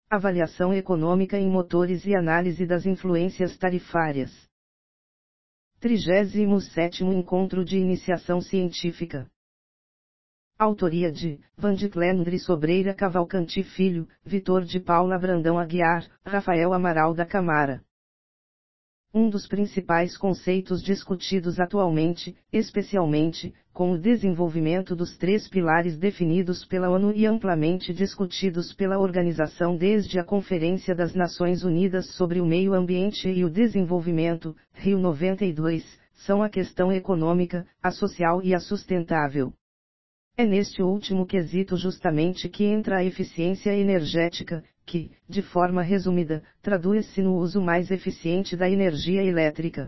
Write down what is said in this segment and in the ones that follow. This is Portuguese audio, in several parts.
Avaliação econômica em motores e análise das influências tarifárias. 37º Encontro de Iniciação Científica. Autoria de Vandiclendri Sobreira Cavalcanti Filho, Vitor de Paula Brandão Aguiar, Rafael Amaral da Camara. Um dos principais conceitos discutidos atualmente, especialmente, com o desenvolvimento dos 3 pilares definidos pela ONU e amplamente discutidos pela organização desde a Conferência das Nações Unidas sobre o Meio Ambiente e o Desenvolvimento, Rio 92, são a questão econômica, a social e a sustentável. É neste último quesito justamente que entra a eficiência energética, que, de forma resumida, traduz-se no uso mais eficiente da energia elétrica.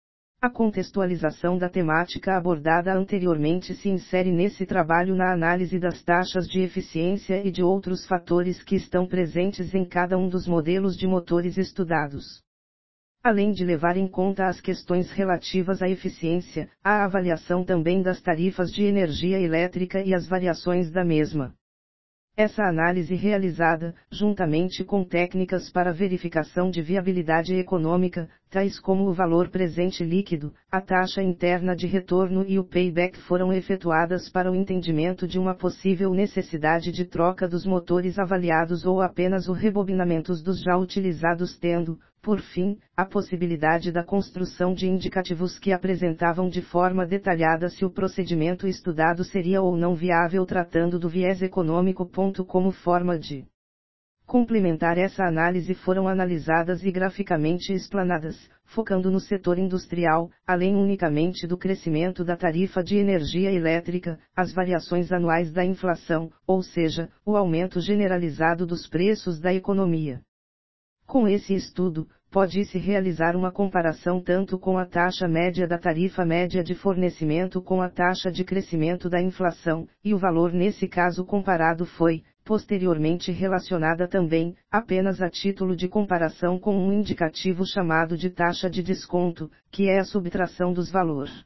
A contextualização da temática abordada anteriormente se insere nesse trabalho na análise das taxas de eficiência e de outros fatores que estão presentes em cada um dos modelos de motores estudados. Além de levar em conta as questões relativas à eficiência, há a avaliação também das tarifas de energia elétrica e as variações da mesma. Essa análise realizada, juntamente com técnicas para verificação de viabilidade econômica, tais como o valor presente líquido, a taxa interna de retorno e o payback foram efetuadas para o entendimento de uma possível necessidade de troca dos motores avaliados ou apenas o rebobinamento dos já utilizados tendo, por fim, a possibilidade da construção de indicativos que apresentavam de forma detalhada se o procedimento estudado seria ou não viável tratando do viés econômico. Como forma de complementar essa análise foram analisadas e graficamente explanadas, focando no setor industrial, além unicamente do crescimento da tarifa de energia elétrica, as variações anuais da inflação, ou seja, o aumento generalizado dos preços da economia. Com esse estudo, pode-se realizar uma comparação tanto com a taxa média da tarifa média de fornecimento com a taxa de crescimento da inflação, e o valor nesse caso comparado foi, posteriormente relacionada também, apenas a título de comparação com um indicativo chamado de taxa de desconto, que é a subtração dos valores.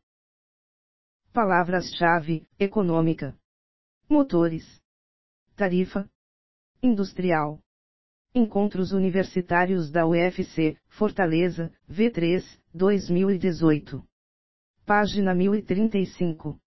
Palavras-chave: econômica, motores, tarifa, industrial. Encontros Universitários da UFC, Fortaleza, V3, 2018. Página 1035.